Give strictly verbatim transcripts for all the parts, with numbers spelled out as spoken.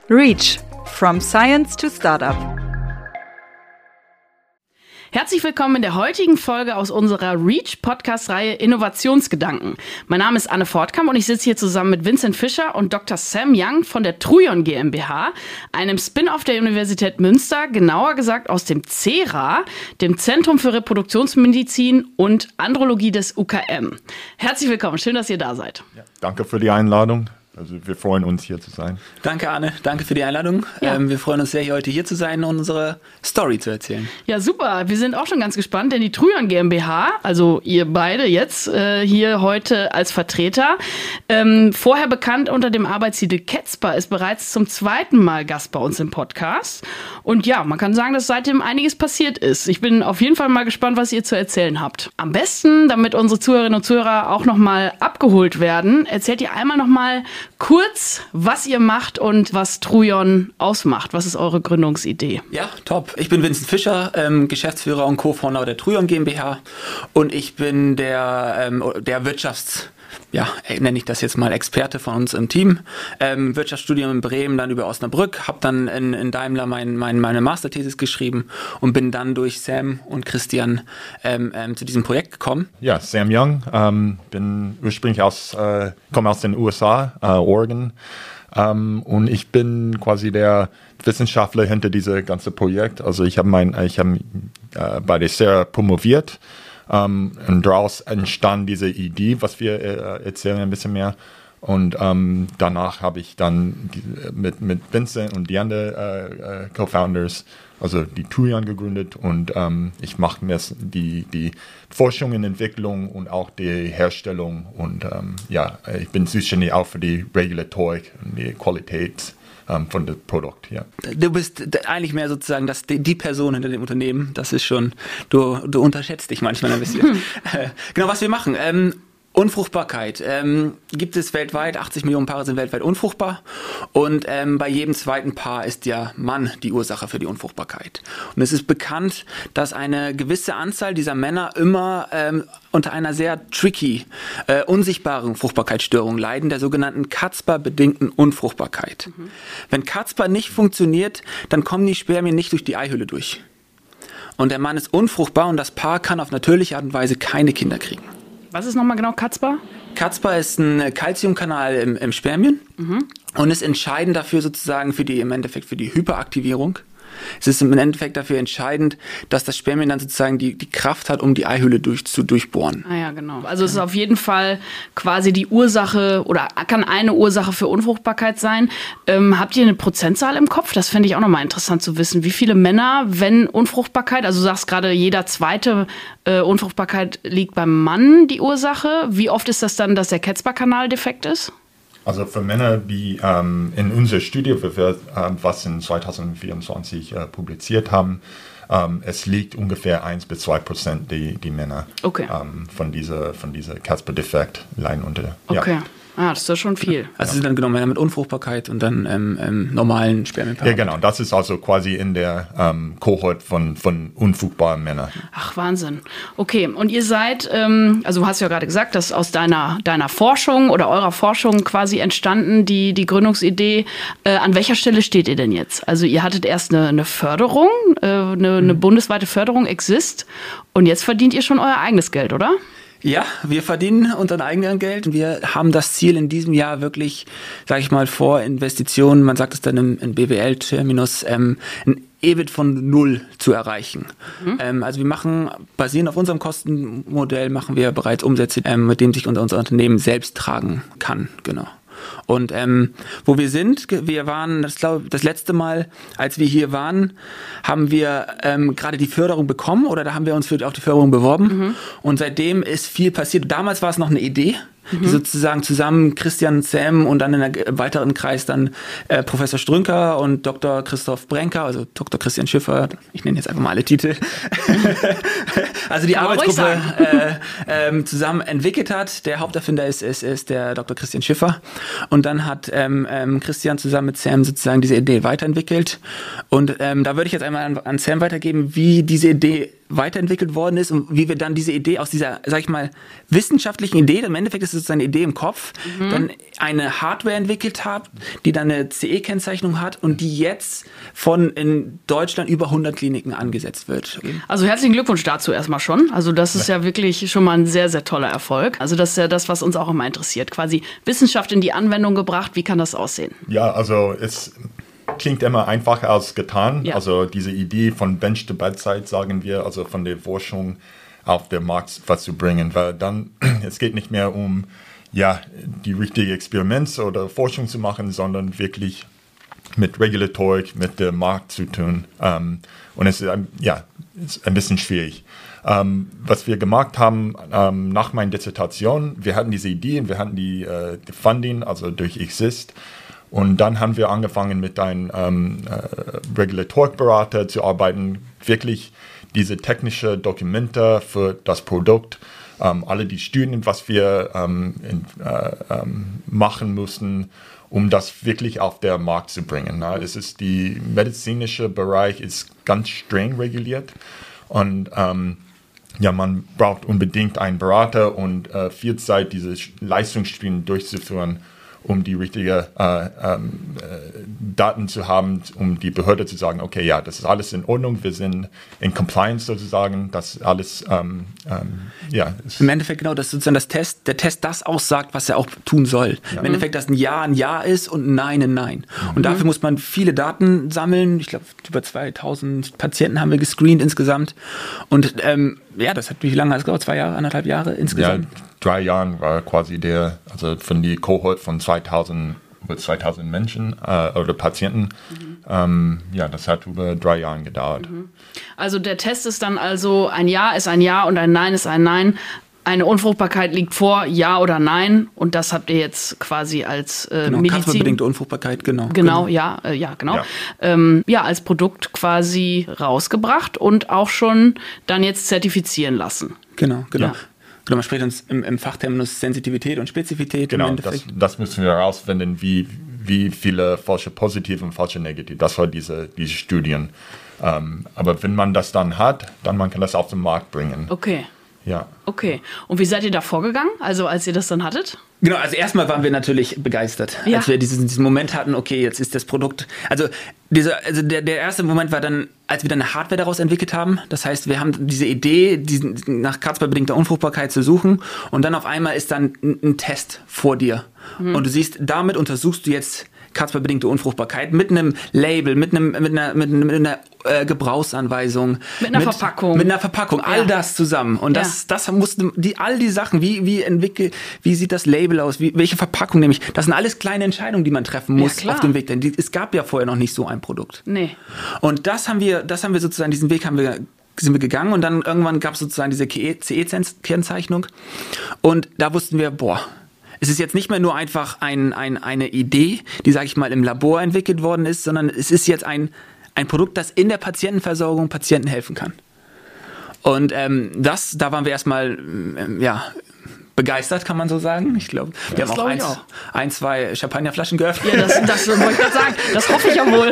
REACH – From Science to Startup. Herzlich willkommen in der heutigen Folge aus unserer REACH-Podcast-Reihe Innovationsgedanken. Mein Name ist Anne Fortkamp und ich sitze hier zusammen mit Vincent Fischer und Doktor Sam Young von der Truion GmbH, einem Spin-off der Universität Münster, genauer gesagt aus dem C E R A, dem Zentrum für Reproduktionsmedizin und Andrologie des U K M. Herzlich willkommen, schön, dass ihr da seid. Ja, danke für die Einladung. Also wir freuen uns, hier zu sein. Danke, Anne. Danke für die Einladung. Ja. Ähm, wir freuen uns sehr, heute hier zu sein und unsere Story zu erzählen. Ja, super. Wir sind auch schon ganz gespannt, denn die Truion GmbH, also ihr beide jetzt äh, hier heute als Vertreter, ähm, vorher bekannt unter dem Arbeitstitel Ketsper, ist bereits zum zweiten Mal Gast bei uns im Podcast. Und ja, man kann sagen, dass seitdem einiges passiert ist. Ich bin auf jeden Fall mal gespannt, was ihr zu erzählen habt. Am besten, damit unsere Zuhörerinnen und Zuhörer auch nochmal abgeholt werden, erzählt ihr einmal nochmal kurz, was ihr macht und was Truion ausmacht. Was ist eure Gründungsidee? Ja, top. Ich bin Vincent Fischer, ähm, Geschäftsführer und Co-Founder der Truion GmbH und ich bin der, ähm, der Wirtschafts- ja, nenne ich das jetzt mal Experte von uns im Team. Ähm, Wirtschaftsstudium in Bremen, dann über Osnabrück, habe dann in, in Daimler mein, mein, meine Masterthesis geschrieben und bin dann durch Sam und Christian ähm, ähm, zu diesem Projekt gekommen. Ja, Sam Young, ähm, bin ursprünglich aus, äh, komme aus den U S A, äh, Oregon, ähm, und ich bin quasi der Wissenschaftler hinter diesem ganzen Projekt. Also ich habe mein, ich habe äh, bei der C E R A promoviert. Um, und daraus entstand diese Idee, was wir äh, erzählen ein bisschen mehr. Und ähm, danach habe ich dann die, mit, mit Vincent und die anderen äh, äh, Co-Founders, also die Truion gegründet. Und ähm, ich mache mir die, die Forschung und Entwicklung und auch die Herstellung. Und ähm, ja, ich bin zuständig auch für die Regulatorik und die Qualität von dem Produkt, ja. Du bist eigentlich mehr sozusagen das, die Person hinter dem Unternehmen. Das ist schon, du, du unterschätzt dich manchmal ein bisschen. Hm. Genau, was wir machen. Ähm, Unfruchtbarkeit ähm, gibt es weltweit, achtzig Millionen Paare sind weltweit unfruchtbar und ähm, bei jedem zweiten Paar ist der Mann die Ursache für die Unfruchtbarkeit. Und es ist bekannt, dass eine gewisse Anzahl dieser Männer immer ähm, unter einer sehr tricky, äh, unsichtbaren Fruchtbarkeitsstörung leiden, der sogenannten Kazper-bedingten Unfruchtbarkeit. Mhm. Wenn Kazper nicht funktioniert, dann kommen die Spermien nicht durch die Eihülle durch. Und der Mann ist unfruchtbar und das Paar kann auf natürliche Art und Weise keine Kinder kriegen. Was ist nochmal genau Kazper? Kazper ist ein Calciumkanal im, im Spermien mhm. und ist entscheidend dafür sozusagen für die, im Endeffekt für die Hyperaktivierung. Es ist im Endeffekt dafür entscheidend, dass das Spermien dann sozusagen die, die Kraft hat, um die Eihülle durch, zu durchbohren. Ah ja, genau. Also es ist auf jeden Fall quasi die Ursache oder kann eine Ursache für Unfruchtbarkeit sein. Ähm, habt ihr eine Prozentzahl im Kopf? Das fände ich auch nochmal interessant zu wissen. Wie viele Männer, wenn Unfruchtbarkeit, also du sagst gerade, jeder zweite äh, Unfruchtbarkeit liegt beim Mann die Ursache. Wie oft ist das dann, dass der Ketsper-Kanal defekt ist? Also für Männer, die ähm, in unserer Studie, wir, äh, was in zwanzig vierundzwanzig äh, publiziert haben, ähm, es liegt ungefähr eins bis zwei Prozent die, die Männer okay. ähm, von dieser, von dieser Kazper-Defekt leiden unter. Okay. Ja. Ah, das ist ja schon viel. Also sind dann genau Männer mit Unfruchtbarkeit und dann ähm, ähm, normalen Spermienpaaren. Ja, genau. Das ist also quasi in der ähm, Kohort von, von unfruchtbaren Männern. Ach, Wahnsinn. Okay, und ihr seid, ähm, also du hast ja gerade gesagt, dass aus deiner, deiner Forschung oder eurer Forschung quasi entstanden, die, die Gründungsidee. Äh, an welcher Stelle steht ihr denn jetzt? Also ihr hattet erst eine, eine Förderung, äh, eine, mhm. eine bundesweite Förderung, Exist, und jetzt verdient ihr schon euer eigenes Geld, oder? Ja, wir verdienen unser eigenes Geld und wir haben das Ziel in diesem Jahr wirklich, sage ich mal, vor Investitionen, man sagt es dann im, im B W L-Terminus, ähm, ein E B I T von null zu erreichen. Mhm. Ähm, also wir machen, basierend auf unserem Kostenmodell, machen wir bereits Umsätze, ähm, mit denen sich unser, unser Unternehmen selbst tragen kann, genau. Und ähm, wo wir sind, wir waren, das glaube das letzte Mal, als wir hier waren, haben wir ähm, gerade die Förderung bekommen oder da haben wir uns für auch die Förderung beworben. Mhm. Und seitdem ist viel passiert. Damals war es noch eine Idee. Mhm. Die sozusagen zusammen Christian, Sam und dann in einem weiteren Kreis dann äh, Professor Strünker und Doktor Christoph Brenker, also Doktor Christian Schiffer, ich nenne jetzt einfach mal alle Titel, also die Kann Arbeitsgruppe äh, äh, zusammen entwickelt hat. Der Haupterfinder ist, ist, ist der Doktor Christian Schiffer und dann hat ähm, ähm, Christian zusammen mit Sam sozusagen diese Idee weiterentwickelt und ähm, da würde ich jetzt einmal an, an Sam weitergeben, wie diese Idee weiterentwickelt worden ist und wie wir dann diese Idee aus dieser, sag ich mal, wissenschaftlichen Idee, im Endeffekt ist es eine Idee im Kopf, mhm. dann eine Hardware entwickelt haben, die dann eine C E-Kennzeichnung hat und die jetzt von in Deutschland über hundert Kliniken angesetzt wird. Also herzlichen Glückwunsch dazu erstmal schon. Also das ist ja wirklich schon mal ein sehr, sehr toller Erfolg. Also das ist ja das, was uns auch immer interessiert. Quasi Wissenschaft in die Anwendung gebracht. Wie kann das aussehen? Ja, also es klingt immer einfacher als getan. Ja. Also diese Idee von Bench to Bedside, sagen wir, also von der Forschung auf den Markt was zu bringen. Weil dann, es geht nicht mehr um ja, die richtige Experimente oder Forschung zu machen, sondern wirklich mit Regulatorik, mit dem Markt zu tun. Ähm, und es ist, ja, ist ein bisschen schwierig. Ähm, was wir gemacht haben ähm, nach meiner Dissertation, wir hatten diese Ideen, wir hatten die, äh, die Funding, also durch Exist. Und dann haben wir angefangen mit einem ähm, äh, Regulatorik-Berater zu arbeiten, wirklich diese technischen Dokumente für das Produkt, ähm, alle die Studien, was wir ähm, in, äh, ähm, machen mussten, um das wirklich auf den Markt zu bringen. Na, es ist die medizinische Bereich ist ganz streng reguliert und ähm, ja, man braucht unbedingt einen Berater und äh, viel Zeit, diese Leistungsstudien durchzuführen, um die richtigen äh, ähm, äh, Daten zu haben, um die Behörde zu sagen, okay, ja, das ist alles in Ordnung, wir sind in Compliance sozusagen, das alles, ähm, ähm, ja. Im Endeffekt genau, dass sozusagen das Test, der Test das aussagt, was er auch tun soll. Ja. Im Endeffekt, dass ein Ja ein Ja ist und ein Nein ein Nein. Mhm. Und dafür muss man viele Daten sammeln. Ich glaube, über zweitausend Patienten haben wir gescreent insgesamt. Und ähm, ja, das hat wie lange hat es gedauert? Zwei Jahre, anderthalb Jahre insgesamt? Ja, drei Jahren war quasi der, also von die Kohort von zweitausend, über zweitausend Menschen äh, oder Patienten. Mhm. Ähm, ja, das hat über drei Jahre gedauert. Mhm. Also der Test ist dann also, ein Ja ist ein Ja und ein Nein ist ein Nein. Eine Unfruchtbarkeit liegt vor, Ja oder Nein. Und das habt ihr jetzt quasi als äh, genau, Medizin... Kasper-bedingte Unfruchtbarkeit, genau. Genau, genau. ja, äh, ja, genau. Ja. Ähm, ja, als Produkt quasi rausgebracht und auch schon dann jetzt zertifizieren lassen. Genau, genau. Ja. Genau, man spricht uns im, im Fachterminus Sensitivität und Spezifität. Genau, im das, Endeffekt. das müssen wir herausfinden, wie, wie viele falsche positiv und falsche negativ. Das war diese, diese Studien. Ähm, aber wenn man das dann hat, dann man kann das auf den Markt bringen. Okay. Ja. Okay. Und wie seid ihr da vorgegangen, also als ihr das dann hattet? Genau, also erstmal waren wir natürlich begeistert, ja. als wir diesen, diesen Moment hatten, okay, jetzt ist das Produkt, also, dieser, also der, der erste Moment war dann, als wir dann eine Hardware daraus entwickelt haben, das heißt, wir haben diese Idee, diesen, nach Kasper-bedingter Unfruchtbarkeit zu suchen und dann auf einmal ist dann ein, ein Test vor dir mhm. und du siehst, damit untersuchst du jetzt Kasper-bedingte Unfruchtbarkeit mit einem Label, mit, einem, mit einer, mit, mit einer äh, Gebrauchsanweisung. Mit einer mit, Verpackung. Mit einer Verpackung, all ja. das zusammen. Und ja. das, das mussten, die, all die Sachen, wie, wie entwickelt, wie sieht das Label aus, wie, welche Verpackung nehme ich, das sind alles kleine Entscheidungen, die man treffen muss ja, auf dem Weg. Denn die, es gab ja vorher noch nicht so ein Produkt. Nee. Und das haben wir, das haben wir sozusagen, diesen Weg haben wir sind wir gegangen und dann irgendwann gab es sozusagen diese C E-Kennzeichnung und da wussten wir, boah, es ist jetzt nicht mehr nur einfach ein, ein, eine Idee, die, sage ich mal, im Labor entwickelt worden ist, sondern es ist jetzt ein, ein Produkt, das in der Patientenversorgung Patienten helfen kann. Und ähm, das, da waren wir erstmal ähm, ja, begeistert, kann man so sagen. Ich glaube, wir das haben auch, eins, auch ein, zwei Champagnerflaschen geöffnet. Ja, das, das wollte ich gerade sagen. Das hoffe ich ja wohl.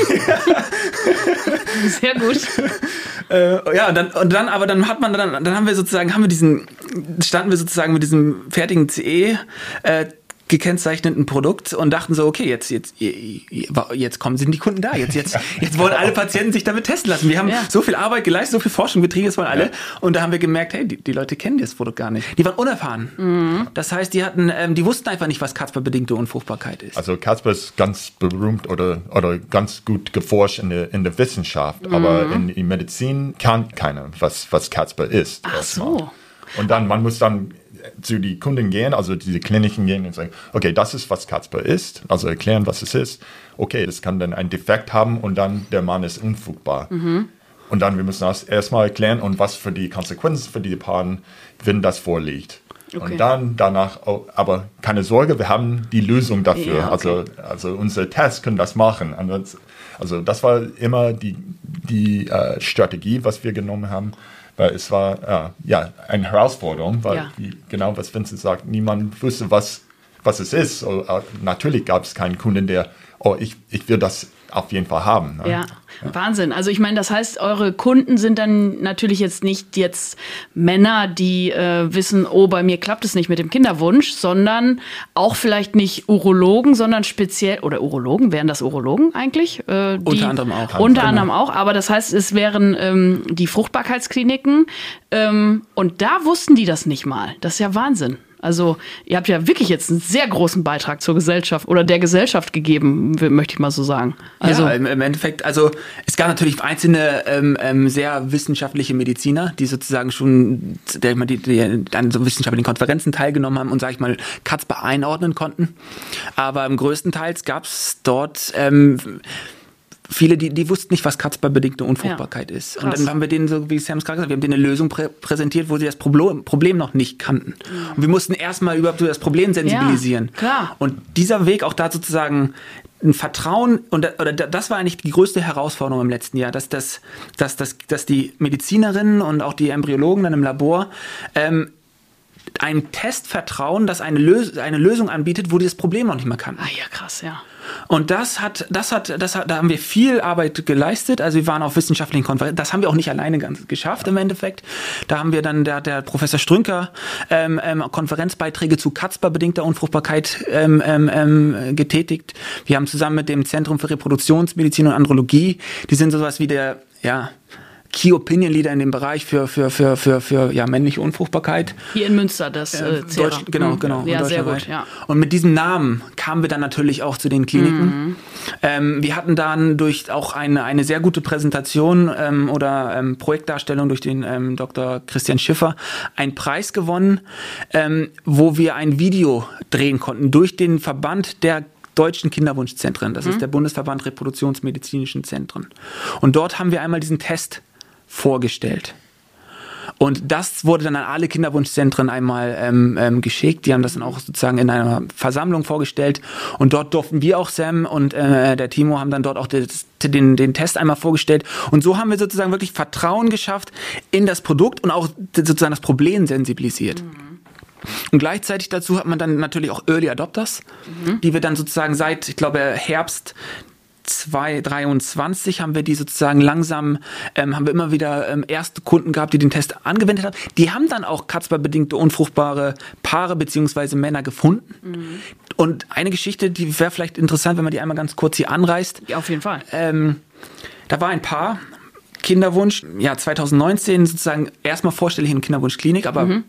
Sehr gut. Äh, ja, und dann, und dann, aber dann hat man dann, dann haben wir sozusagen, haben wir diesen, standen wir sozusagen mit diesem fertigen C E äh, gekennzeichneten Produkt und dachten so, okay, jetzt, jetzt, jetzt kommen sind die Kunden da, jetzt, jetzt, jetzt wollen alle Patienten sich damit testen lassen. Wir haben ja. so viel Arbeit geleistet, so viel Forschung betrieben, jetzt wollen alle. Ja. Und da haben wir gemerkt, hey, die, die Leute kennen das Produkt gar nicht. Die waren unerfahren. Mhm. Das heißt, die hatten, ähm, die wussten einfach nicht, was Kasper-bedingte Unfruchtbarkeit ist. Also Kasper ist ganz berühmt oder, oder ganz gut geforscht in der, in der Wissenschaft, mhm. aber in, in Medizin kann keiner, was, was Kasper ist. Ach so. Und dann, man muss dann zu den Kunden gehen, also diese Kliniken gehen und sagen, okay, das ist, was Kasper ist, also erklären, was es ist. Okay, das kann dann einen Defekt haben und dann der Mann ist unfruchtbar. Mhm. Und dann, wir müssen das erstmal erklären und was für die Konsequenzen für die Paaren, wenn das vorliegt. Okay. Und dann danach, oh, aber keine Sorge, wir haben die Lösung dafür. Ja, okay. Also, also unsere Tests können das machen. Also das war immer die, die äh, Strategie, was wir genommen haben. Weil es war äh, ja eine Herausforderung, weil ja. wie, genau was Vincent sagt, niemand wusste, was, was es ist. So, äh, natürlich gab es keinen Kunden, der, oh, ich, ich will das auf jeden Fall haben. Ne? Ja. Ja, Wahnsinn. Also ich meine, das heißt, eure Kunden sind dann natürlich jetzt nicht jetzt Männer, die äh, wissen, oh, bei mir klappt es nicht mit dem Kinderwunsch, sondern auch vielleicht nicht Urologen, sondern speziell, oder Urologen, wären das Urologen eigentlich? Äh, die, unter anderem auch. Unter genau. anderem auch, aber das heißt, es wären ähm, die Fruchtbarkeitskliniken ähm, und da wussten die das nicht mal. Das ist ja Wahnsinn. Also ihr habt ja wirklich jetzt einen sehr großen Beitrag zur Gesellschaft oder der Gesellschaft gegeben, möchte ich mal so sagen. Also ja, im, im Endeffekt, also es gab natürlich einzelne ähm, ähm, sehr wissenschaftliche Mediziner, die sozusagen schon, die, die an so wissenschaftlichen Konferenzen teilgenommen haben und, sag ich mal, Casper einordnen konnten. Aber im größten Teil gab es dort ähm, viele, die, die wussten nicht, was Casper-bedingte Unfruchtbarkeit ja, ist. Krass. Und dann haben wir denen, so wie Sam es gerade gesagt hat, wir haben denen eine Lösung prä- präsentiert, wo sie das Problem, Problem noch nicht kannten. Mhm. Und wir mussten erstmal überhaupt über das Problem sensibilisieren. Ja, klar. Und dieser Weg auch da sozusagen ein Vertrauen, und oder das war eigentlich die größte Herausforderung im letzten Jahr, dass, das, dass, dass, dass die Medizinerinnen und auch die Embryologen dann im Labor ähm, einem Test vertrauen, das eine, Lös- eine Lösung anbietet, wo die das Problem noch nicht mehr kannten. Ah ja, krass, ja. Und das hat, das hat, das hat, da haben wir viel Arbeit geleistet. Also wir waren auf wissenschaftlichen Konferenzen. Das haben wir auch nicht alleine ganz geschafft im Endeffekt. Da haben wir dann der, der Professor Strünker ähm, ähm, Konferenzbeiträge zu Casper-bedingter Unfruchtbarkeit ähm, ähm, getätigt. Wir haben zusammen mit dem Zentrum für Reproduktionsmedizin und Andrologie, die sind sowas wie der, ja, Key Opinion Leader in dem Bereich für, für, für, für, für ja, männliche Unfruchtbarkeit. Hier in Münster, das äh, Deutsch, Genau, genau. Ja, sehr gut, ja. Und mit diesem Namen kamen wir dann natürlich auch zu den Kliniken. Mhm. Ähm, wir hatten dann durch auch eine, eine sehr gute Präsentation ähm, oder ähm, Projektdarstellung durch den ähm, Doktor Christian Schiffer einen Preis gewonnen, ähm, wo wir ein Video drehen konnten durch den Verband der Deutschen Kinderwunschzentren. Das mhm. ist der Bundesverband Reproduktionsmedizinischen Zentren. Und dort haben wir einmal diesen Test vorgestellt. Und das wurde dann an alle Kinderwunschzentren einmal ähm, ähm, geschickt. Die haben das dann auch sozusagen in einer Versammlung vorgestellt. Und dort durften wir auch, Sam und äh, der Timo, haben dann dort auch das, den, den Test einmal vorgestellt. Und so haben wir sozusagen wirklich Vertrauen geschafft in das Produkt und auch sozusagen das Problem sensibilisiert. Mhm. Und gleichzeitig dazu hat man dann natürlich auch Early Adopters, mhm. die wir dann sozusagen seit, ich glaube, Herbst zwanzig dreiundzwanzig haben wir die sozusagen langsam, ähm, haben wir immer wieder ähm, erste Kunden gehabt, die den Test angewendet haben. Die haben dann auch Casper-bedingte unfruchtbare Paare bzw. Männer gefunden. Mhm. Und eine Geschichte, die wäre vielleicht interessant, wenn man die einmal ganz kurz hier anreißt. Ja, auf jeden Fall. Ähm, da war ein Paar, Kinderwunsch, ja zwanzig neunzehn sozusagen erstmal vorstellig in Kinderwunschklinik, aber mhm.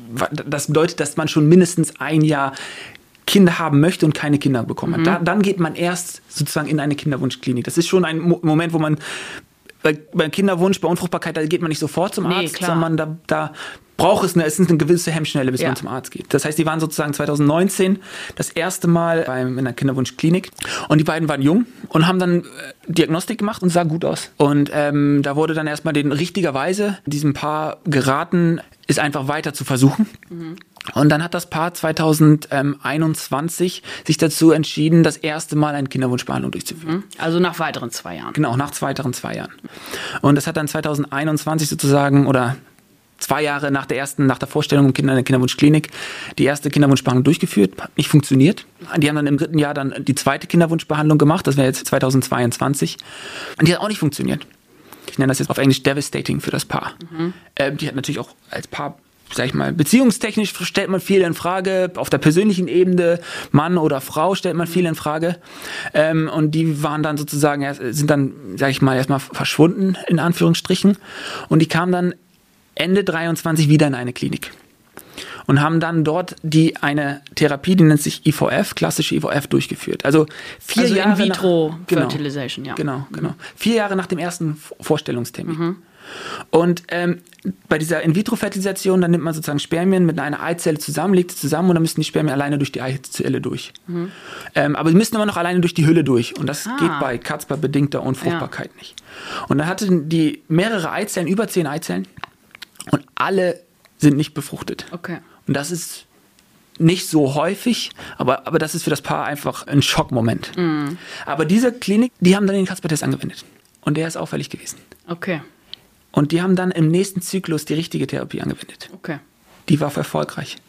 das bedeutet, dass man schon mindestens ein Jahr Kinder haben möchte und keine Kinder bekommen hat. Mhm. Da, dann geht man erst sozusagen in eine Kinderwunschklinik. Das ist schon ein Mo- Moment, wo man bei, bei Kinderwunsch, bei Unfruchtbarkeit, da geht man nicht sofort zum Arzt, nee, sondern da, da braucht es eine, es ist eine gewisse Hemmschnelle, bis ja. man zum Arzt geht. Das heißt, die waren sozusagen zwanzig neunzehn das erste Mal beim, in einer Kinderwunschklinik und die beiden waren jung und haben dann äh, Diagnostik gemacht und sah gut aus. Und ähm, da wurde dann erstmal den richtigerweise diesem Paar geraten, ist einfach weiter zu versuchen. Mhm. Und dann hat das Paar zwanzig einundzwanzig sich dazu entschieden, das erste Mal eine Kinderwunschbehandlung durchzuführen. Also nach weiteren zwei Jahren. Genau, nach weiteren zwei Jahren. Und das hat dann zwanzig einundzwanzig sozusagen, oder zwei Jahre nach der ersten, nach der Vorstellung in der Kinderwunschklinik, die erste Kinderwunschbehandlung durchgeführt, hat nicht funktioniert. Die haben dann im dritten Jahr dann die zweite Kinderwunschbehandlung gemacht, das wäre jetzt zwanzig zweiundzwanzig. Und die hat auch nicht funktioniert. Ich nenne das jetzt auf Englisch devastating für das Paar. Mhm. Äh, die hat natürlich auch als Paar, sag ich mal, beziehungstechnisch stellt man viel in Frage, auf der persönlichen Ebene, Mann oder Frau stellt man viel in Frage. Ähm, und die waren dann sozusagen, sind dann, sag ich mal, erstmal verschwunden, in Anführungsstrichen. Und die kamen dann Ende dreiundzwanzig wieder in eine Klinik. Und haben dann dort die eine Therapie, die nennt sich I V F, klassische I V F, durchgeführt. Also vier also Jahre in vitro nach, genau, Fertilization, ja. Genau, genau. Vier Jahre nach dem ersten Vorstellungstermin. Mhm. Und ähm, bei dieser In-vitro-Fertilisation, dann nimmt man sozusagen Spermien mit einer Eizelle zusammen, legt sie zusammen und dann müssen die Spermien alleine durch die Eizelle durch. Mhm. Ähm, aber sie müssen immer noch alleine durch die Hülle durch. Und das ah. geht bei Casper-bedingter Unfruchtbarkeit ja. nicht. Und dann hatten die mehrere Eizellen, über zehn Eizellen, und alle sind nicht befruchtet. Okay. Und das ist nicht so häufig, aber, aber das ist für das Paar einfach ein Schockmoment. Mhm. Aber diese Klinik, die haben dann den Casper-Test angewendet. Und der ist auffällig gewesen. Okay. Und die haben dann im nächsten Zyklus die richtige Therapie angewendet. Okay. Die war erfolgreich.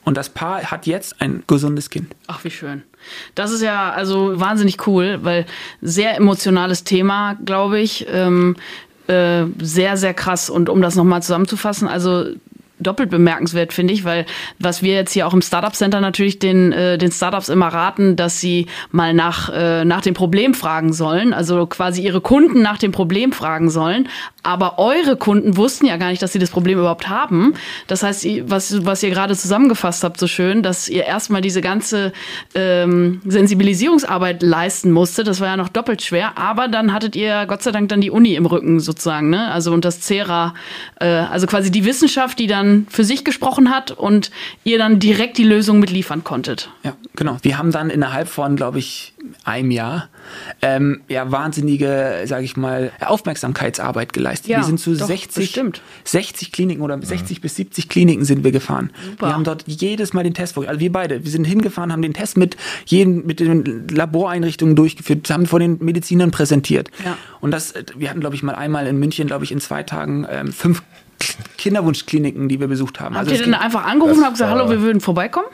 Und das Paar hat jetzt ein gesundes Kind. Ach, wie schön. Das ist ja also wahnsinnig cool, weil sehr emotionales Thema, glaube ich. Ähm, äh, sehr, sehr krass. Und um das nochmal zusammenzufassen, also doppelt bemerkenswert, finde ich, weil was wir jetzt hier auch im Startup Center natürlich den, äh, den Startups immer raten, dass sie mal nach, äh, nach dem Problem fragen sollen, also quasi ihre Kunden nach dem Problem fragen sollen. Aber eure Kunden wussten ja gar nicht, dass sie das Problem überhaupt haben. Das heißt, was, was ihr gerade zusammengefasst habt, so schön, dass ihr erstmal diese ganze ähm, Sensibilisierungsarbeit leisten musstet. Das war ja noch doppelt schwer. Aber dann hattet ihr Gott sei Dank dann die Uni im Rücken sozusagen, ne? Also und das Cera, äh, also quasi die Wissenschaft, die dann für sich gesprochen hat und ihr dann direkt die Lösung mitliefern konntet. Ja, genau. Wir haben dann innerhalb von, glaube ich, einem Jahr ähm, ja, wahnsinnige, sage ich mal, Aufmerksamkeitsarbeit geleistet. Ja, wir sind zu doch, sechzig, sechzig Kliniken oder sechzig bis siebzig Kliniken sind wir gefahren. Super. Wir haben dort jedes Mal den Test vorgestellt. Also wir beide, wir sind hingefahren, haben den Test mit jeden, mit den Laboreinrichtungen durchgeführt, haben vor den Medizinern präsentiert. Ja. Und das, wir hatten, glaube ich, mal einmal in München, glaube ich, in zwei Tagen ähm, fünf Kinderwunschkliniken, die wir besucht haben. Habt also ihr denn einfach angerufen und habt gesagt, hallo, wir würden vorbeikommen?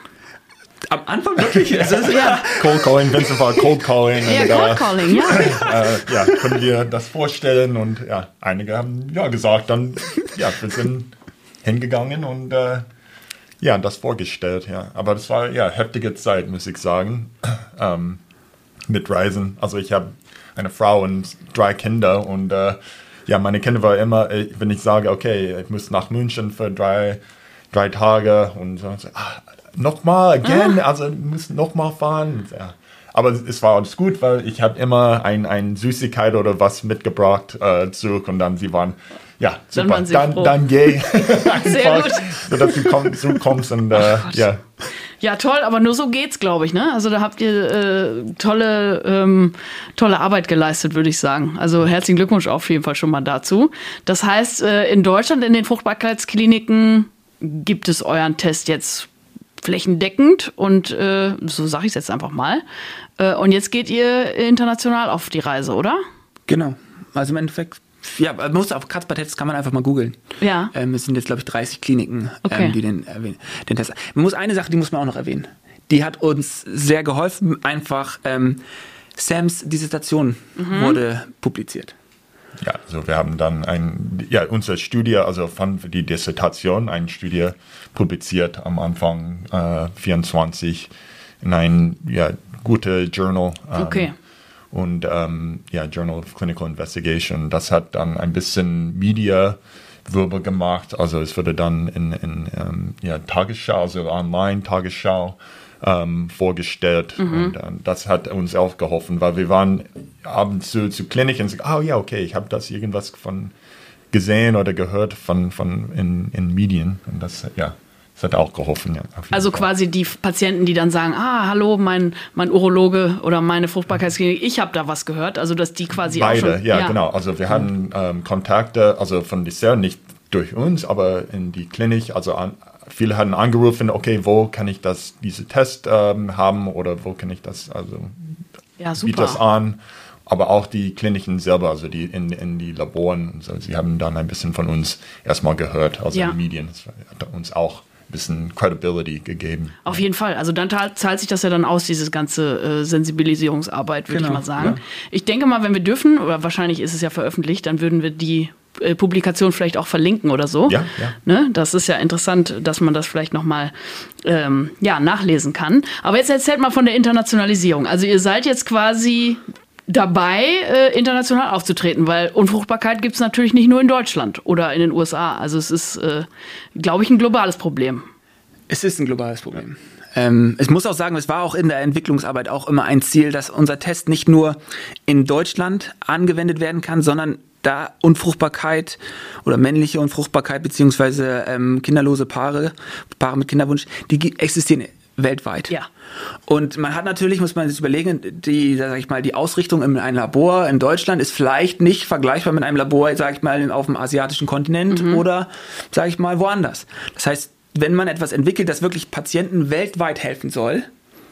Am Anfang wirklich? Ja. Cold Calling, Vincent war Cold Calling. Ja, und, Cold Calling, ja. Äh, ja, können wir das vorstellen? Und ja, einige haben ja gesagt, dann, ja, wir sind hingegangen und äh, ja, das vorgestellt, ja. Aber das war ja heftige Zeit, muss ich sagen, ähm, mit Reisen. Also ich habe eine Frau und drei Kinder und äh, ja, meine Kinder waren immer, wenn ich sage, okay, ich muss nach München für drei, drei Tage und so, ah, nochmal, again, ah. also ich muss nochmal fahren. Ja. Aber es war alles gut, weil ich habe immer ein, ein Süßigkeit oder was mitgebracht äh, zurück und dann sie waren, ja, super, dann, dann, dann geh. Sehr gut. Sodass du komm, zurückkommst und äh, ja. Ja, toll, aber nur so geht's, glaube ich, ne? Also da habt ihr äh, tolle, ähm, tolle Arbeit geleistet, würde ich sagen. Also herzlichen Glückwunsch auf jeden Fall schon mal dazu. Das heißt, äh, in Deutschland in den Fruchtbarkeitskliniken gibt es euren Test jetzt flächendeckend und äh, so sage ich es jetzt einfach mal. Äh, und jetzt geht ihr international auf die Reise, oder? Genau. Also im Endeffekt, ja, man muss auf Kasper-Test kann man einfach mal googeln. Ja. Ähm, es sind jetzt, glaube ich, dreißig Kliniken, okay. ähm, die den, äh, den Test. Man muss eine Sache, die muss man auch noch erwähnen. Die hat uns sehr geholfen. Einfach ähm, Sams Dissertation mhm. wurde publiziert. Ja, also wir haben dann ein, ja, unsere Studie, also von die Dissertation, eine Studie publiziert am Anfang äh, vierundzwanzig in ein ja, gute Journal. Ähm, okay. Und ähm, ja, Journal of Clinical Investigation. Das hat dann ein bisschen Media-Wirbel gemacht. Also es wurde dann in, in ähm, ja, Tagesschau, also Online-Tagesschau ähm, vorgestellt. Mhm. Und ähm, das hat uns auch geholfen, weil wir waren abends zu, zu Klinik und sagen, oh ja, okay, ich habe das irgendwas von gesehen oder gehört von, von in, in Medien. Und das, ja. Das hat auch geholfen, ja. Also Fall. quasi die Patienten, die dann sagen, ah, hallo, mein, mein Urologe oder meine Fruchtbarkeitsklinik, ich habe da was gehört. Also dass die quasi Beide, auch schon... ja, ja, genau. Also wir hatten ähm, Kontakte, also von die Cera, nicht durch uns, aber in die Klinik. Also an, viele hatten angerufen, okay, wo kann ich das, diese Test ähm, haben oder wo kann ich das, also ja, super. biete das an. Aber auch die Kliniken selber, also die in, in die Laboren, und so, sie haben dann ein bisschen von uns erstmal gehört, also ja. in den Medien. Das hat uns auch bisschen Credibility gegeben. Auf jeden Fall. Also dann zahlt sich das ja dann aus, diese ganze äh, Sensibilisierungsarbeit, würde genau, ich mal sagen. ja. Ich denke mal, wenn wir dürfen, oder wahrscheinlich ist es ja veröffentlicht, dann würden wir die äh, Publikation vielleicht auch verlinken oder so. Ja, ja. Ne? Das ist ja interessant, dass man das vielleicht nochmal ähm, ja, nachlesen kann. Aber jetzt erzählt mal von der Internationalisierung. Also ihr seid jetzt quasi dabei, äh, international aufzutreten, weil Unfruchtbarkeit gibt es natürlich nicht nur in Deutschland oder in den U S A. Also es ist, äh, glaube ich, ein globales Problem. Es ist ein globales Problem. Ähm, ich muss auch sagen, es war auch in der Entwicklungsarbeit auch immer ein Ziel, dass unser Test nicht nur in Deutschland angewendet werden kann, sondern da Unfruchtbarkeit oder männliche Unfruchtbarkeit beziehungsweise ähm, kinderlose Paare, Paare mit Kinderwunsch, die existieren weltweit. Ja. Und man hat natürlich, muss man sich überlegen, die, sag ich mal, die Ausrichtung in einem Labor in Deutschland ist vielleicht nicht vergleichbar mit einem Labor, sag ich mal, auf dem asiatischen Kontinent mhm. oder, sag ich mal, woanders. Das heißt, wenn man etwas entwickelt, das wirklich Patienten weltweit helfen soll,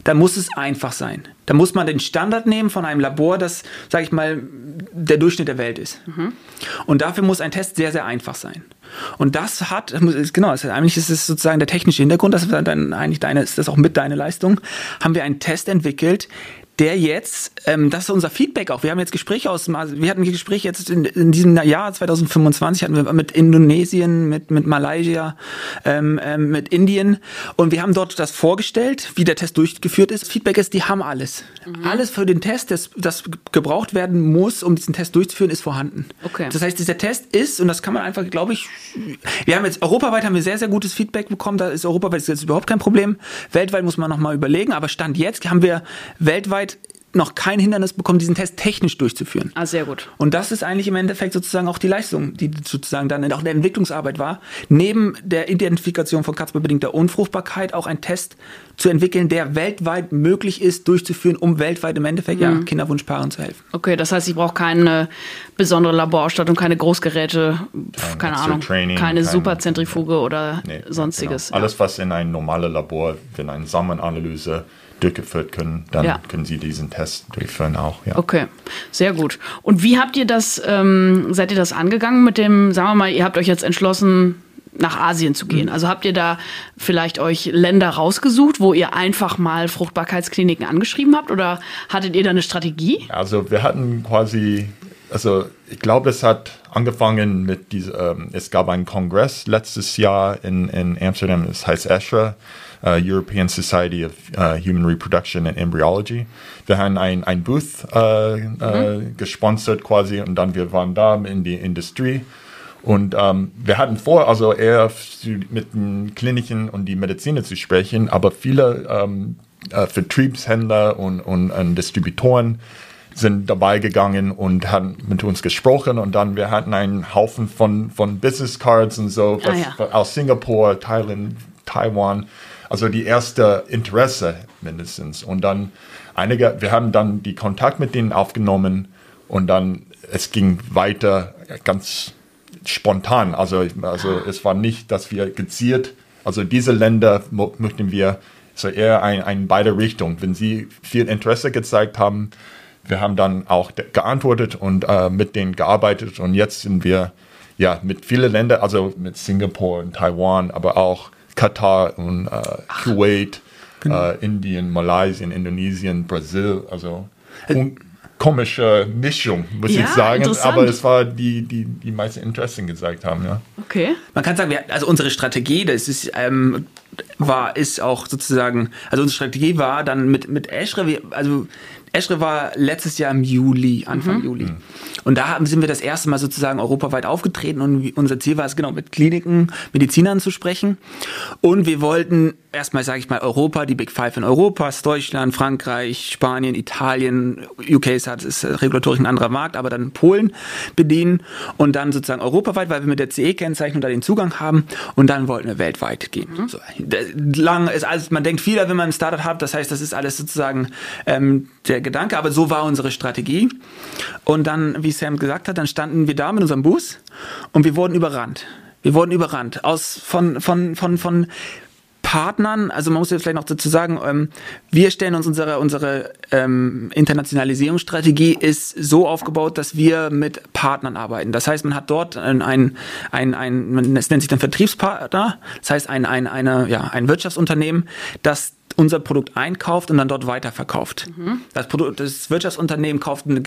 dann muss es einfach sein. Da muss man den Standard nehmen von einem Labor, das, sage ich mal, der Durchschnitt der Welt ist. Mhm. Und dafür muss ein Test sehr, sehr einfach sein. Und das hat, genau, eigentlich ist es sozusagen der technische Hintergrund, das ist dann eigentlich deine, ist das auch mit deine Leistung, haben wir einen Test entwickelt, der jetzt, ähm, das ist unser Feedback auch. Wir haben jetzt Gespräche aus, also wir hatten Gespräche jetzt in, in diesem Jahr zwanzig fünfundzwanzig hatten wir mit Indonesien, mit mit Malaysia, ähm, ähm, mit Indien und wir haben dort das vorgestellt, wie der Test durchgeführt ist. Feedback ist, die haben alles, mhm. alles für den Test, das, das gebraucht werden muss, um diesen Test durchzuführen, ist vorhanden. Okay. Das heißt, dieser Test ist und das kann man einfach, glaube ich, wir haben jetzt europaweit haben wir sehr sehr gutes Feedback bekommen. Da ist europaweit ist jetzt überhaupt kein Problem. Weltweit muss man noch mal überlegen, aber Stand jetzt haben wir weltweit noch kein Hindernis bekommen, diesen Test technisch durchzuführen. Ah, sehr gut. Und das ist eigentlich im Endeffekt sozusagen auch die Leistung, die sozusagen dann auch in der Entwicklungsarbeit war, neben der Identifikation von Kasper-bedingter Unfruchtbarkeit auch einen Test zu entwickeln, der weltweit möglich ist, durchzuführen, um weltweit im Endeffekt mhm. ja, Kinderwunschpaaren zu helfen. Okay, das heißt, ich brauche keine besondere Laborausstattung, keine Großgeräte, keine, keine Ahnung, keine kein, Superzentrifuge oder nee, sonstiges. Genau. Alles, was in ein normales Labor, wenn eine Samenanalyse durchgeführt können, dann ja. können Sie diesen Test durchführen auch. Ja. Okay, sehr gut. Und wie habt ihr das, ähm, seid ihr das angegangen mit dem, sagen wir mal, ihr habt euch jetzt entschlossen, nach Asien zu gehen. Mhm. Also habt ihr da vielleicht euch Länder rausgesucht, wo ihr einfach mal Fruchtbarkeitskliniken angeschrieben habt oder hattet ihr da eine Strategie? Also wir hatten quasi, also ich glaube, es hat angefangen mit dieser, ähm, es gab einen Kongress letztes Jahr in, in Amsterdam, das heißt ESHRE, Uh, European Society of uh, Human Reproduction and Embryology. Wir haben ein, ein Booth uh, mhm. uh, gesponsert quasi und dann wir waren da in die Industrie und um, wir hatten vor, also eher mit den Kliniken und die Mediziner zu sprechen, aber viele um, uh, Vertriebshändler und, und, und Distributoren sind dabei gegangen und haben mit uns gesprochen und dann wir hatten einen Haufen von, von Business Cards und so ah, was, ja. aus Singapur, Thailand, Taiwan. Also die erste Interesse mindestens. Und dann einige, wir haben dann die Kontakt mit denen aufgenommen und dann es ging weiter ganz spontan. Also, also es war nicht, dass wir gezielt, also diese Länder möchten wir so eher ein, ein beide Richtungen. Wenn sie viel Interesse gezeigt haben, wir haben dann auch geantwortet und äh, mit denen gearbeitet und jetzt sind wir ja mit vielen Ländern, also mit Singapur und Taiwan, aber auch Katar und äh, Kuwait, genau. äh, Indien, Malaysia, Indonesien, Brasil, also un- komische Mischung, muss ja, ich sagen, aber es war die, die die meisten Interessen gezeigt haben, ja. Okay. Man kann sagen, wir, also unsere Strategie, das ist, ähm, war, ist auch sozusagen, also unsere Strategie war dann mit, mit ESHRE, wir, also ESHRE war letztes Jahr im Juli, Anfang mhm. Juli. Und da haben, sind wir das erste Mal sozusagen europaweit aufgetreten und unser Ziel war es, genau, mit Kliniken, Medizinern zu sprechen. Und wir wollten erstmal, sage ich mal, Europa, die Big Five in Europa, Deutschland, Frankreich, Spanien, Italien, U K ist, ist regulatorisch ein anderer Markt, aber dann Polen bedienen und dann sozusagen europaweit, weil wir mit der C E-Kennzeichnung da den Zugang haben und dann wollten wir weltweit gehen. Mhm. So, lang ist alles, man denkt viel, wenn man ein Startup hat, das heißt, das ist alles sozusagen ähm, der Gedanke, aber so war unsere Strategie. Und dann, wie Sam gesagt hat, dann standen wir da mit unserem Bus und wir wurden überrannt. Wir wurden überrannt aus von von von von Partnern, also man muss jetzt vielleicht noch dazu sagen, ähm, wir stellen uns unsere unsere ähm, Internationalisierungsstrategie ist so aufgebaut, dass wir mit Partnern arbeiten. Das heißt, man hat dort ein ein ein, ein es nennt sich dann Vertriebspartner, das heißt ein ein eine ja ein Wirtschaftsunternehmen, das unser Produkt einkauft und dann dort weiterverkauft. Mhm. Das Produkt, das Wirtschaftsunternehmen kauft eine,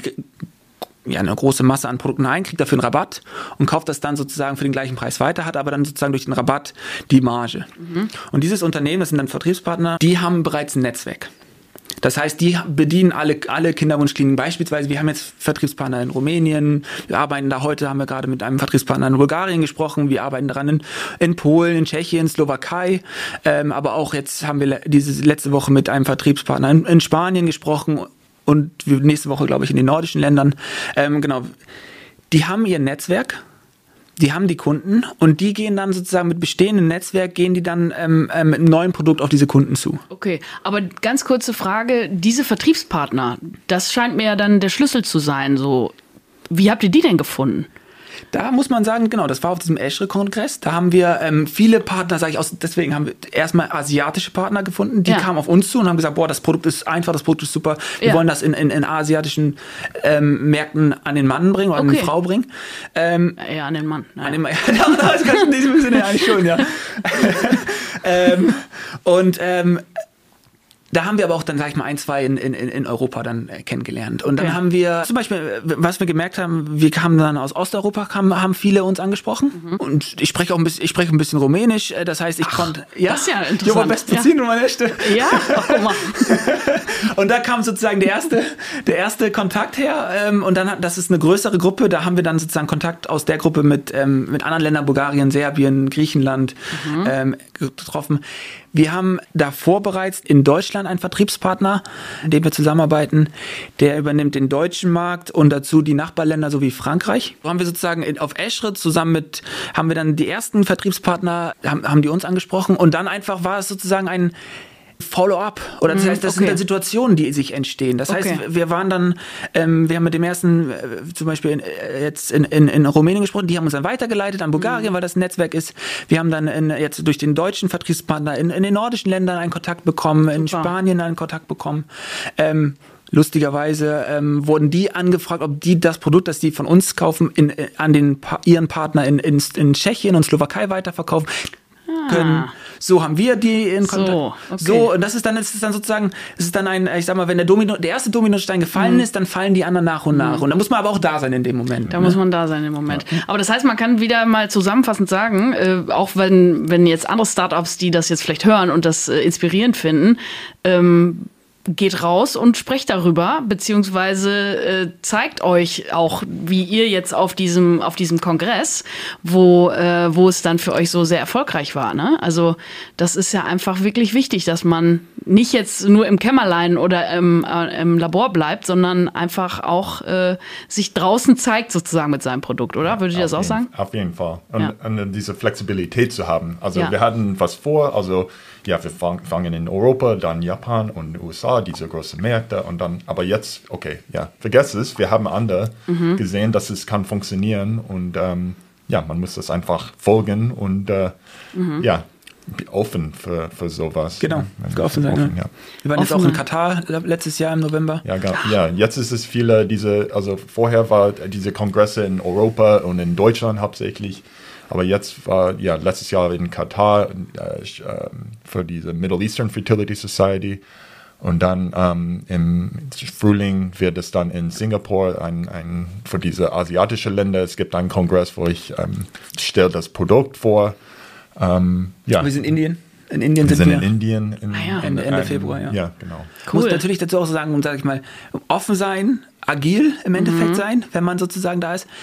ja, eine große Masse an Produkten ein, kriegt dafür einen Rabatt und kauft das dann sozusagen für den gleichen Preis weiter, hat aber dann sozusagen durch den Rabatt die Marge. Mhm. Und dieses Unternehmen, das sind dann Vertriebspartner, die haben bereits ein Netzwerk. Das heißt, die bedienen alle, alle Kinderwunschkliniken. Beispielsweise, wir haben jetzt Vertriebspartner in Rumänien, wir arbeiten da heute, haben wir gerade mit einem Vertriebspartner in Bulgarien gesprochen, wir arbeiten daran in, in Polen, in Tschechien, Slowakei, ähm, aber auch jetzt haben wir diese letzte Woche mit einem Vertriebspartner in, in Spanien gesprochen und wir nächste Woche, glaube ich, in den nordischen Ländern. Ähm, genau, die haben ihr Netzwerk. Die haben die Kunden und die gehen dann sozusagen mit bestehendem Netzwerk, gehen die dann ähm, mit einem neuen Produkt auf diese Kunden zu. Okay, aber ganz kurze Frage, diese Vertriebspartner, das scheint mir ja dann der Schlüssel zu sein. So, wie habt ihr die denn gefunden? Da muss man sagen, genau, das war auf diesem Eschre-Kongress. Da haben wir ähm, viele Partner, sage ich aus, deswegen haben wir erstmal asiatische Partner gefunden, die ja. kamen auf uns zu und haben gesagt, boah, das Produkt ist einfach, das Produkt ist super. Wir ja. wollen das in, in, in asiatischen ähm, Märkten an den Mann bringen oder okay. an die Frau bringen. Ähm, ja, an den Mann. An den Mann. Das kann ich in diesem Sinne eigentlich schon, ja. ähm, und ähm, da haben wir aber auch dann, sag ich mal, ein, zwei in, in, in Europa dann äh, kennengelernt. Und dann ja. haben wir, zum Beispiel, was wir gemerkt haben, wir kamen dann aus Osteuropa, kamen, haben viele uns angesprochen. Mhm. Und ich spreche auch ein bisschen, ich spreche ein bisschen Rumänisch. Das heißt, ich konnte, ja, das ist ja interessant. Bestbeziehen und meine Stimme. Ja, ach, guck mal. Und da kam sozusagen der erste, der erste Kontakt her. Ähm, und dann, das ist eine größere Gruppe, da haben wir dann sozusagen Kontakt aus der Gruppe mit, ähm, mit anderen Ländern, Bulgarien, Serbien, Griechenland mhm. ähm, getroffen. Wir haben davor bereits in Deutschland einen Vertriebspartner, mit dem wir zusammenarbeiten. Der übernimmt den deutschen Markt und dazu die Nachbarländer sowie Frankreich. So haben wir sozusagen auf Eschre zusammen mit, haben wir dann die ersten Vertriebspartner, haben, haben die uns angesprochen und dann einfach war es sozusagen ein Follow-up. Oder das heißt, das okay. sind dann Situationen, die sich entstehen. Das heißt, okay. wir waren dann, ähm, wir haben mit dem ersten äh, zum Beispiel in, äh, jetzt in, in, in Rumänien gesprochen, die haben uns dann weitergeleitet an Bulgarien, mhm. weil das ein Netzwerk ist. Wir haben dann in, jetzt durch den deutschen Vertriebspartner in, in den nordischen Ländern einen Kontakt bekommen, Super. in Spanien einen Kontakt bekommen. Ähm, Lustigerweise ähm, wurden die angefragt, ob die das Produkt, das die von uns kaufen, in, in, an den pa- ihren Partner in, in, in Tschechien und Slowakei weiterverkaufen können. Ah. So haben wir die in Kontakt. So, okay. so und das ist dann, das ist dann sozusagen, das ist dann ein, ich sag mal, wenn der Domino, der erste Dominostein gefallen mhm. ist, dann fallen die anderen nach und nach. Mhm. Und da muss man aber auch da sein in dem Moment. Da ne? muss man da sein im Moment. Ja. Aber das heißt, man kann wieder mal zusammenfassend sagen, äh, auch wenn, wenn jetzt andere Startups, die das jetzt vielleicht hören und das äh, inspirierend finden, ähm, geht raus und sprecht darüber, beziehungsweise äh, zeigt euch auch, wie ihr jetzt auf diesem auf diesem Kongress, wo äh, wo es dann für euch so sehr erfolgreich war. Ne? Also das ist ja einfach wirklich wichtig, dass man nicht jetzt nur im Kämmerlein oder im, äh, im Labor bleibt, sondern einfach auch äh, sich draußen zeigt sozusagen mit seinem Produkt, oder? Würdet ihr das auch jeden, sagen? Auf jeden Fall. Und, ja. und diese Flexibilität zu haben. Also ja. wir hatten was vor, also ja, wir fang, fangen in Europa, dann Japan und U S A, diese großen Märkte und dann, aber jetzt, okay, ja, vergesst es, wir haben andere mhm. gesehen, dass es kann funktionieren und ähm, ja, man muss das einfach folgen und äh, mhm. ja, offen für, für sowas. Genau, ja, offen sein. Offen, ja. Ja. Wir waren offen. Jetzt auch in Katar letztes Jahr im November. Ja, gar, ja, jetzt ist es viele, diese, also vorher war diese Kongresse in Europa und in Deutschland hauptsächlich. Aber jetzt war, ja, letztes Jahr in Katar äh, für diese Middle Eastern Fertility Society. Und dann ähm, im Frühling wird es dann in Singapur ein, ein, für diese asiatischen Länder. Es gibt einen Kongress, wo ich ähm, stelle das Produkt vor. Ähm, ja. Wir sind in Indien. In Indien wir sind sind wir. in Indien. In, ah, ja. Ende, Ende ähm, Februar, ja. Ja, genau. Cool. Muss natürlich dazu auch sagen, sag ich mal, offen sein, agil im Endeffekt mhm. sein, wenn man sozusagen da ist.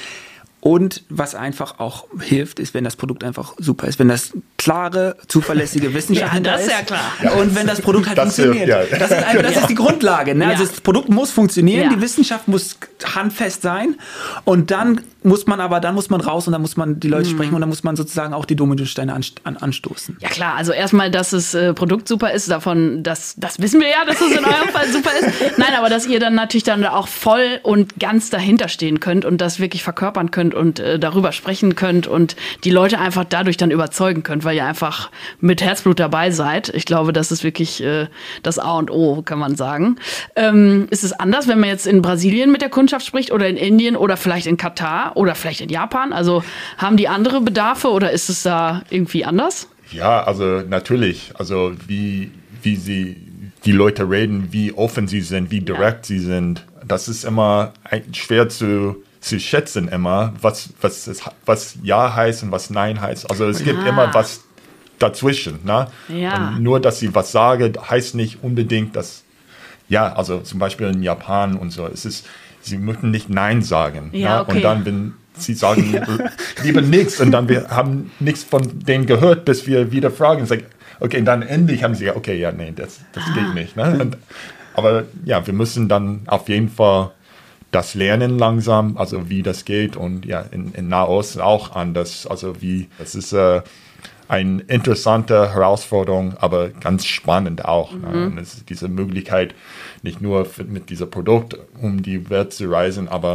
Und was einfach auch hilft, ist, wenn das Produkt einfach super ist. Wenn das klare, zuverlässige Wissenschaft ja, das ist. Ja, klar. Ja. Und wenn das Produkt halt das funktioniert. Hilft, ja. Das, ist, einfach, das ist die Grundlage. Ne? Ja. Also das Produkt muss funktionieren, ja. die Wissenschaft muss handfest sein. Und dann muss man aber, dann muss man raus und dann muss man die Leute mhm. sprechen und dann muss man sozusagen auch die Dominosteine an, an, anstoßen. Ja klar, also erstmal, dass das äh, Produkt super ist, davon, das, das wissen wir ja, dass es in eurem Fall super ist. Nein, aber dass ihr dann natürlich dann auch voll und ganz dahinter stehen könnt und das wirklich verkörpern könnt und äh, darüber sprechen könnt und die Leute einfach dadurch dann überzeugen könnt, weil ihr einfach mit Herzblut dabei seid. Ich glaube, das ist wirklich äh, das A und O, kann man sagen. Ähm, ist es anders, wenn man jetzt in Brasilien mit der Kundschaft spricht oder in Indien oder vielleicht in Katar oder vielleicht in Japan? Also haben die andere Bedarfe oder ist es da irgendwie anders? Ja, also natürlich. Also wie, wie sie die Leute reden, wie offen sie sind, wie direkt ja. sie sind. Das ist immer schwer zu, zu schätzen immer, was, was, ist, was Ja heißt und was Nein heißt. Also es gibt ah. immer was dazwischen. Ne? Ja. Und nur, dass sie was sagen, heißt nicht unbedingt, dass, ja, also zum Beispiel in Japan und so, es ist, sie möchten nicht Nein sagen. Ja, ne? okay. Und dann, wenn sie sagen ja. lieber nichts und dann wir haben nichts von denen gehört, bis wir wieder fragen. Like, okay, und dann endlich haben sie gesagt, okay, ja, nee, das, das ah. geht nicht. Ne? Und, aber ja, wir müssen dann auf jeden Fall das lernen langsam, also wie das geht und ja, in, in Nahost auch anders. Also wie, das ist äh, eine interessante Herausforderung, aber ganz spannend auch. Mhm. Ne? Und es ist diese Möglichkeit, nicht nur für, mit diesem Produkt um die Welt zu reisen, aber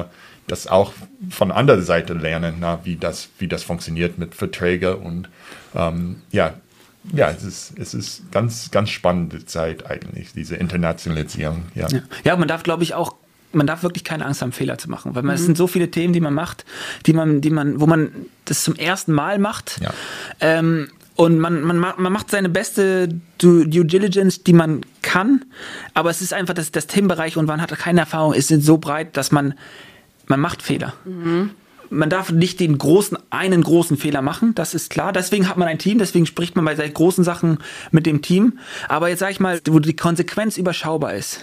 das auch von anderer Seite lernen, na, wie das, wie das funktioniert mit Verträgen und ähm, ja, ja, es ist, es ist ganz, ganz spannende Zeit eigentlich, diese Internationalisierung. Ja, ja. ja man darf, glaube ich, auch, man darf wirklich keine Angst haben, Fehler zu machen, weil man, mhm. es sind so viele Themen, die man macht, die man, die man, wo man das zum ersten Mal macht. Ja. Ähm, und man, man, man macht seine beste Due Diligence, die man kann, aber es ist einfach, dass das Themenbereich und man hat keine Erfahrung, es sind so breit, dass man, man macht Fehler. Mhm. Man darf nicht den großen, einen großen Fehler machen, das ist klar. Deswegen hat man ein Team, deswegen spricht man bei sehr großen Sachen mit dem Team. Aber jetzt sage ich mal, wo die Konsequenz überschaubar ist,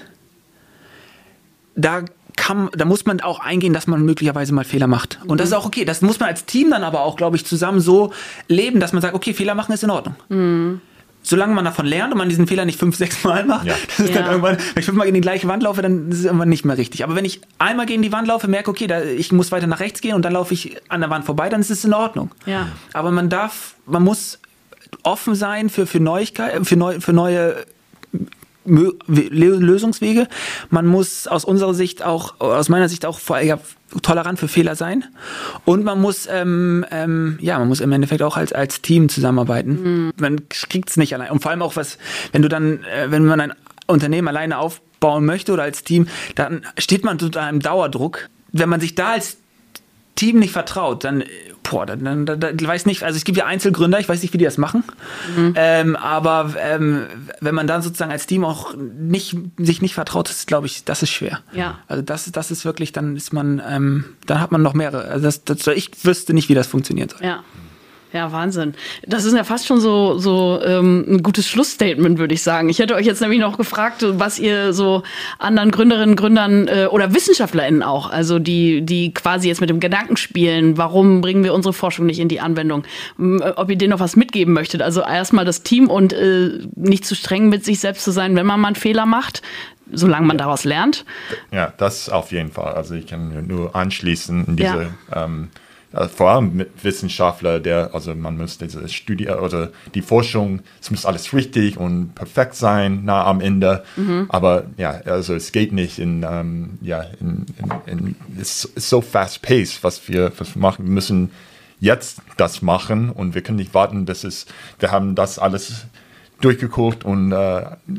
da kann, da muss man auch eingehen, dass man möglicherweise mal Fehler macht. Und das ist auch okay. Das muss man als Team dann aber auch, glaube ich, zusammen so leben, dass man sagt, okay, Fehler machen ist in Ordnung. Mhm. Solange man davon lernt und man diesen Fehler nicht fünf, sechs Mal macht, ja. das ist ja. dann irgendwann, wenn ich fünfmal gegen die gleiche Wand laufe, dann ist es irgendwann nicht mehr richtig. Aber wenn ich einmal gegen die Wand laufe, merke, okay, da, ich muss weiter nach rechts gehen und dann laufe ich an der Wand vorbei, dann ist es in Ordnung. Ja. Aber man darf, man muss offen sein für, für Neuigkeiten, für, neu, für neue Lösungswege. Man muss aus unserer Sicht auch, aus meiner Sicht auch ja, tolerant für Fehler sein. Und man muss, ähm, ähm, ja, man muss im Endeffekt auch als, als Team zusammenarbeiten. Mhm. Man kriegt es nicht allein. Und vor allem auch was, wenn du dann, äh, wenn man ein Unternehmen alleine aufbauen möchte oder als Team, dann steht man unter einem Dauerdruck. Wenn man sich da als Team nicht vertraut, dann, boah, dann, dann, dann, dann ich weiß nicht, also es gibt ja Einzelgründer, ich weiß nicht, wie die das machen, mhm. ähm, aber ähm, wenn man dann sozusagen als Team auch nicht, sich nicht vertraut, das ist, glaube ich, das ist schwer. Ja. Also das, das ist wirklich, dann ist man, ähm, dann hat man noch mehrere, also das, das, ich wüsste nicht, wie das funktionieren soll. Ja. Ja, Wahnsinn. Das ist ja fast schon so, so ähm, ein gutes Schlussstatement, würde ich sagen. Ich hätte euch jetzt nämlich noch gefragt, was ihr so anderen Gründerinnen, Gründern äh, oder WissenschaftlerInnen auch, also die, die quasi jetzt mit dem Gedanken spielen, warum bringen wir unsere Forschung nicht in die Anwendung, ob ihr denen noch was mitgeben möchtet. Also erstmal das Team und äh, nicht zu streng mit sich selbst zu sein, wenn man mal einen Fehler macht, solange man ja. daraus lernt. Ja, das auf jeden Fall. Also ich kann nur anschließen in diese... Ja. Ähm, vor allem mit Wissenschaftler, der, also man muss diese Studie oder die Forschung, es muss alles richtig und perfekt sein, nah am Ende. Mhm. Aber ja, also es geht nicht in, ähm, ja, in, in, in es ist so fast-paced, was wir, was wir machen. Wir müssen jetzt das machen und wir können nicht warten, bis es, wir haben das alles durchgeguckt und äh,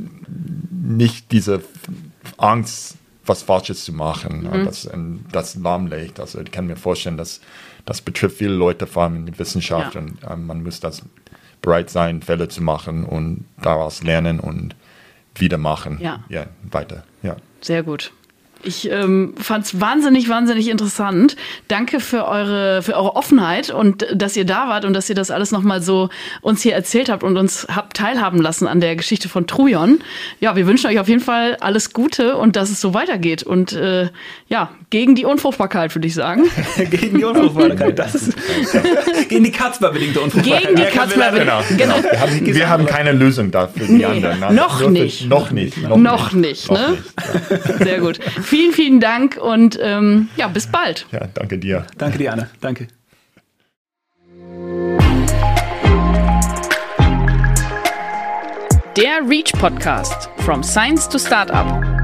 nicht diese Angst, was Falsches zu machen, mhm. das, das lahmlegt. Also ich kann mir vorstellen, dass das betrifft viele Leute, vor allem in der Wissenschaft. Ja. Und ähm, man muss das bereit sein, Fälle zu machen und daraus lernen und wieder machen. Ja. Ja, weiter. Ja. Sehr gut. Ich ähm, fand es wahnsinnig, wahnsinnig interessant. Danke für eure, für eure Offenheit und dass ihr da wart und dass ihr das alles nochmal so uns hier erzählt habt und uns habt teilhaben lassen an der Geschichte von Truion. Ja, wir wünschen euch auf jeden Fall alles Gute und dass es so weitergeht. Und äh, ja, gegen die Unfruchtbarkeit, würde ich sagen. Gegen die Unfruchtbarkeit, das ist gegen die Katzbar-bedingte Unfruchtbarkeit. Gegen die Katzbar-bedingte, genau. genau. Wir, haben, wir haben keine Lösung dafür, die nee, anderen. Nein, noch, für, nicht. noch nicht. Noch, noch nicht. Noch ne? nicht ja. Sehr gut. Vielen, vielen Dank und ähm, ja, bis bald. Ja, danke dir. Danke dir, Anne. Danke. Der REACH Podcast, From Science to Startup.